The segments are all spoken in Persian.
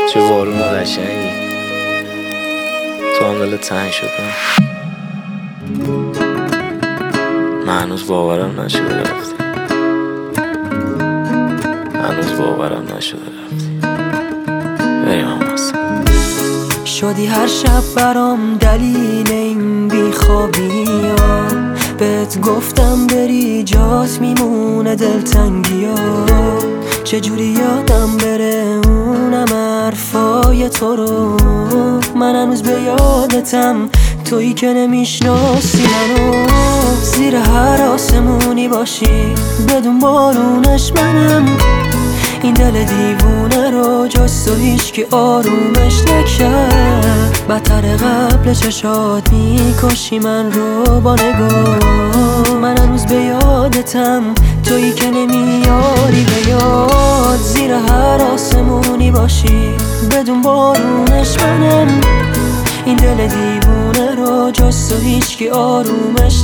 چه بارون قشنگی، تو هم دلت تنگ شد. من هنوز باورم نشده رفتی، هنوز باورم نشده رفتی. بریم هم هستم. شدی هر شب برام دلیل این بیخوابی ها، بهت گفتم بری جات میمونه دلتنگی ها. چجوری یادم بره اونم حرفای تو رو، من هنوز به یادتم، تویی که نمیشناسی منو. زیر هر آسمونی باشی بدون بارونش منم، این دل دیوونه رو جز تو هیچکی آرومش نکرد. بدتر قبل چشات میکشی من رو با نگاه، من هنوز به یادتم، تویی که نمیاری به یاد. زیر هر آسمونی باشی بدون بارونش منم، این دل دیوونه رو جز تو هیچکی آرومش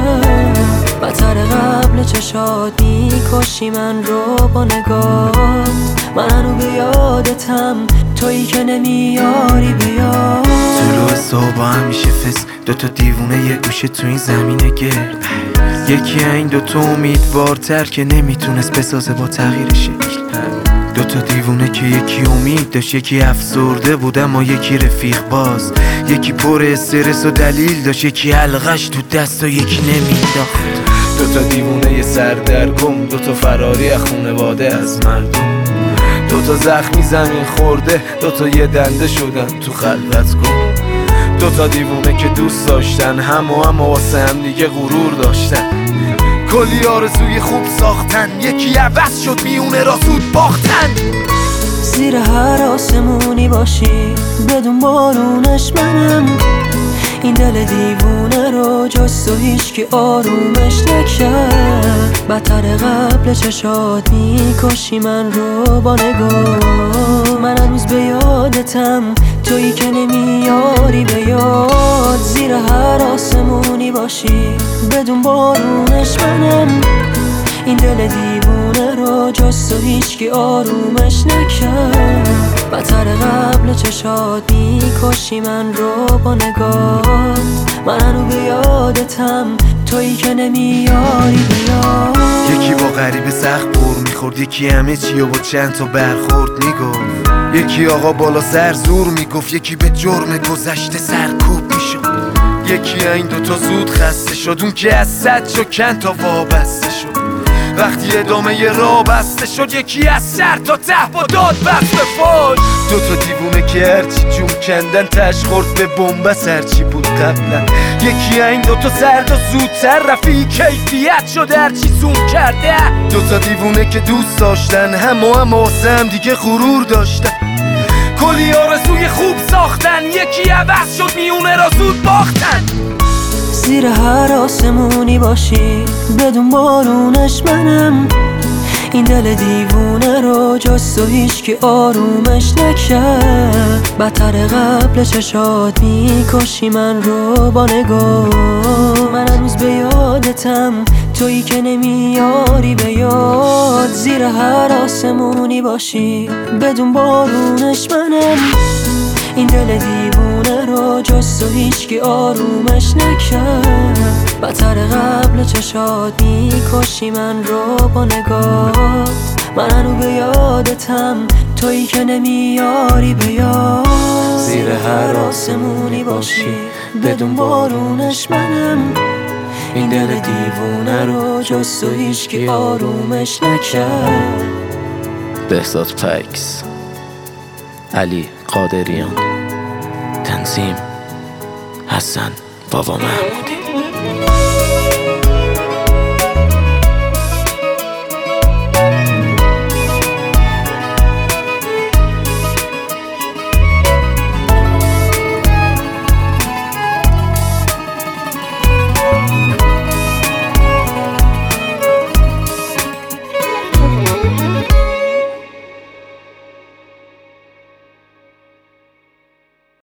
نکرد. بدتر قبل چشات میکشی من رو با نگاه، من هنوز به یادتم، تویی که نمیاری بیاد. طلوع صبح همیشه فس، دوتا دیوونه یه گوشه تو این زمینه گرد. یکی این دوتا امیدوارتر که نمیتونست بسازه با تغییر شکل. دوتا دیوونه که یکی امید داشت، یکی افسرده بود اما یکی رفیق باز. یکی پر استرس و دلیل داشت، یکی حلقش تو دست و یکی نمیداخت. دوتا دیوونه یه سردرگم، دوتا فراری از خونواده از مردم. دوتا زخمی زمین خورده، دوتا یه دنده شدن تو خلوت گم. دوتا دیوونه که دوست داشتن اما واسه هم دیگه غرور داشتن. کلی آرزوی خوب ساختن، یکی عوض شد میونه را زود باختن. زیر هر آسمونی باشی بدون بارونش منم، این دل دیوونه رو جز تو هیچکی آرومش نکرد. بدتر قبل چشات میکشی من رو با نگاه، من هنوز به یادتم، تویی که نمیاری به یاد. زیر هر آسمونی باشی بدون بارونش منم، این دل دیوونه رو جز تو هیچکی آرومش نکرد. بدتر قبل چشات میکشی من رو با نگاه، من هنوز به یادتم، تویی که نمیاری بیاد. یکی با غریب سخت بور میخورد، یکی همه چی و با چند تا برخورد میگفت. یکی آقا بالا سر زور میگفت، یکی به جرم گذشته سرکوب میشد. یکی این دوتا زود خسته شد، اون که از صد شد کن تا وابسته شد. وقتی ادامه ی راه بسته شد، یکی از سر تا ته با داد بست به فاش. دوتا دیوونه که هرچی جون کندن تش خورد به بنبست هرچی بود قبلا. یکی این دوتا سرد و زودتر رفی کیفیت شد هرچی زوم کرده. دوتا دیوونه که دوست داشتن اما واسه هم دیگه غرور داشتن. کلی آرزوی خوب ساختن، یکی عوض شد میونه را زود باختن. زیر هر آسمونی باشی بدون بارونش منم، این دل دیوونه رو جز تو هیچکی آرومش نکرد. بدتر قبل چشات میکشی من رو با نگاه، من هنوز به یادتم، تویی که نمیاری به یاد. زیر هر آسمونی باشی بدون بارونش منم، این دل دیوونه رو جز تو هیچکی آرومش نکرد. بدتر قبل چشات میکشی من رو با نگاه، من هنوز به یادتم، تویی که نمیاری به یاد. زیر هر آسمونی باشی بدون بارونش منم، این دل دیوونه رو جز تو هیچکی آرومش نکرد. بهزاد پکس، علی قادریان، تنظیم حسن بابا محمودی.